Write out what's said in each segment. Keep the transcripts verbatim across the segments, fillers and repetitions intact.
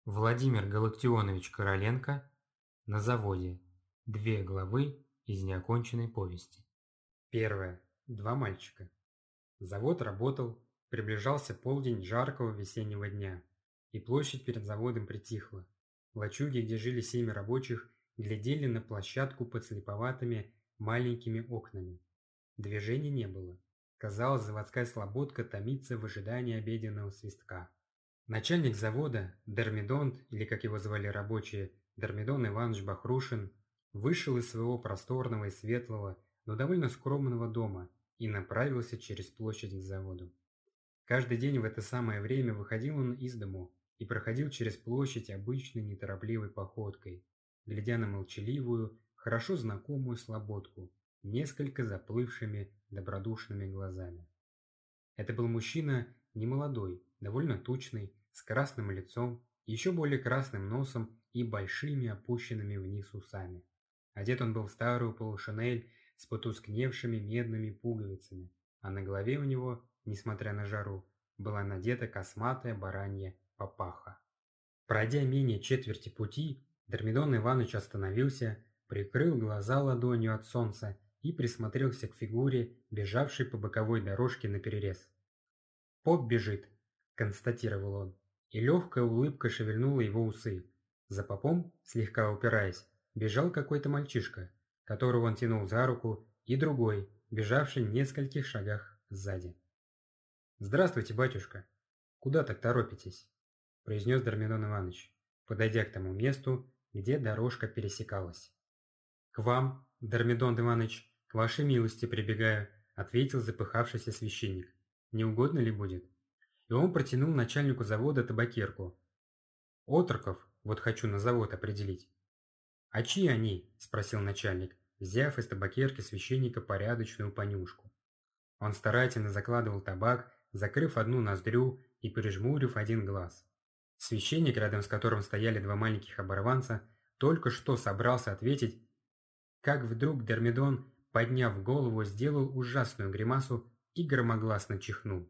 Владимир Галактионович Короленко на заводе. Две главы из неоконченной повести. Первое. Два мальчика. Завод работал, приближался полдень жаркого весеннего дня, и площадь перед заводом притихла. Лачуги, где жили семь рабочих, глядели на площадку под слеповатыми маленькими окнами. Движения не было. Казалось, заводская слободка томится в ожидании обеденного свистка. Начальник завода, Дормидонт, или как его звали рабочие, Дормидон Иванович Бахрушин, вышел из своего просторного и светлого, но довольно скромного дома и направился через площадь к заводу. Каждый день в это самое время выходил он из дому и проходил через площадь обычной неторопливой походкой, глядя на молчаливую, хорошо знакомую слободку, несколько заплывшими добродушными глазами. Это был мужчина немолодой, довольно тучный, с красным лицом, еще более красным носом и большими опущенными вниз усами. Одет он был в старую полушинель с потускневшими медными пуговицами, а на голове у него, несмотря на жару, была надета косматая баранья папаха. Пройдя менее четверти пути, Дормидон Иванович остановился, прикрыл глаза ладонью от солнца и присмотрелся к фигуре, бежавшей по боковой дорожке наперерез. «Поп бежит», — констатировал он, и легкая улыбка шевельнула его усы. За попом, слегка упираясь, бежал какой-то мальчишка, которого он тянул за руку, и другой, бежавший в нескольких шагах сзади. «Здравствуйте, батюшка! Куда так торопитесь?» — произнес Дормидон Иванович, подойдя к тому месту, где дорожка пересекалась. «К вам, Дормидон Иванович, к вашей милости прибегаю», — ответил запыхавшийся священник. «Не угодно ли будет?» И он протянул начальнику завода табакерку. «Отроков, вот хочу на завод определить». «А чьи они?» – спросил начальник, взяв из табакерки священника порядочную понюшку. Он старательно закладывал табак, закрыв одну ноздрю и прижмурив один глаз. Священник, рядом с которым стояли два маленьких оборванца, только что собрался ответить, как вдруг Дормидон, подняв голову, сделал ужасную гримасу и громогласно чихнул.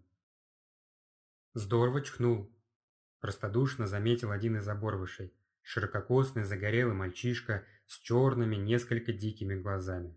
«Здорово чихнул», – простодушно заметил один из оборвышей, ширококосный загорелый мальчишка с черными, несколько дикими глазами.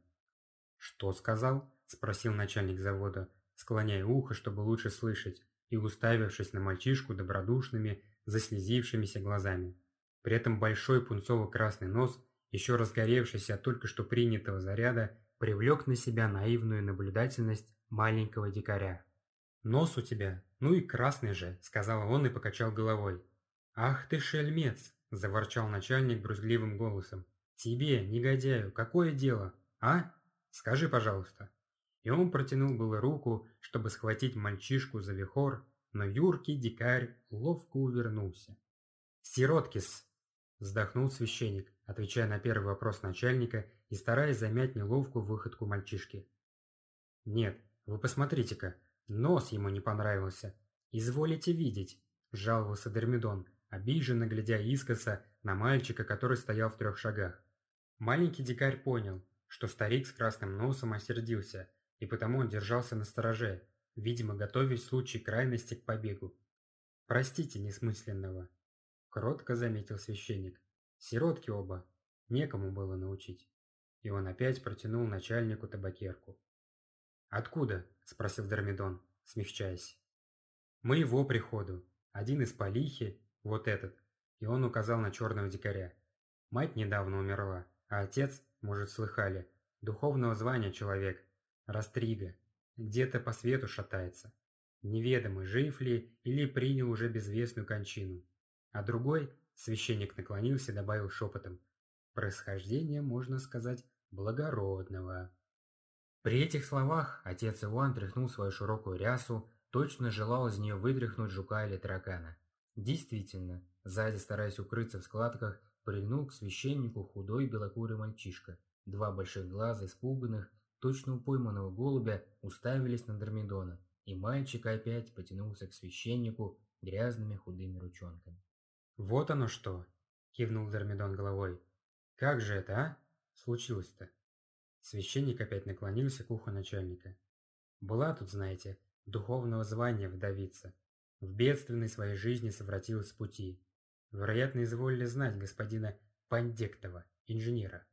«Что сказал?» – спросил начальник завода, склоняя ухо, чтобы лучше слышать, и уставившись на мальчишку добродушными, заслезившимися глазами. При этом большой пунцово-красный нос, еще разгоревшийся от только что принятого заряда, привлек на себя наивную наблюдательность маленького дикаря. «Нос у тебя, ну и красный же», — сказал он и покачал головой. «Ах ты шельмец!» — заворчал начальник брюзгливым голосом. «Тебе, негодяю, какое дело, а? Скажи, пожалуйста». И он протянул было руку, чтобы схватить мальчишку за вихор, но юркий дикарь ловко увернулся. «Сироткис!» — вздохнул священник, отвечая на первый вопрос начальника и стараясь замять неловкую выходку мальчишки. «Нет, вы посмотрите-ка, нос ему не понравился. Изволите видеть», — жаловался Дормидон, обиженно глядя искоса на мальчика, который стоял в трех шагах. Маленький дикарь понял, что старик с красным носом осердился, и потому он держался настороже, видимо, готовясь в случае крайности к побегу. «Простите несмысленного», — кротко заметил священник. «Сиротки оба, некому было научить». И он опять протянул начальнику табакерку. «Откуда?» – спросил Дормидон, смягчаясь. «Моего приходу. Один из Полихи, вот этот». И он указал на черного дикаря. «Мать недавно умерла, а отец, может, слыхали, духовного звания человек, Растрига, где-то по свету шатается. Неведомо, жив ли или принял уже безвестную кончину. А другой, священник наклонился и добавил шепотом, происхождение, можно сказать, благородного». При этих словах отец Иван тряхнул свою широкую рясу, точно желал из нее вытряхнуть жука или таракана. Действительно, сзади, стараясь укрыться в складках, прильнул к священнику худой белокурый мальчишка. Два больших глаза, испуганных, точно у пойманного голубя, уставились на Дормидона, и мальчик опять потянулся к священнику грязными худыми ручонками. «Вот оно что!» — кивнул Дормидон головой. «Как же это, а? Случилось-то?» Священник опять наклонился к уху начальника. «Была тут, знаете, духовного звания вдовица. В бедственной своей жизни совратилась с пути. Вероятно, изволили знать господина Пандектова, инженера.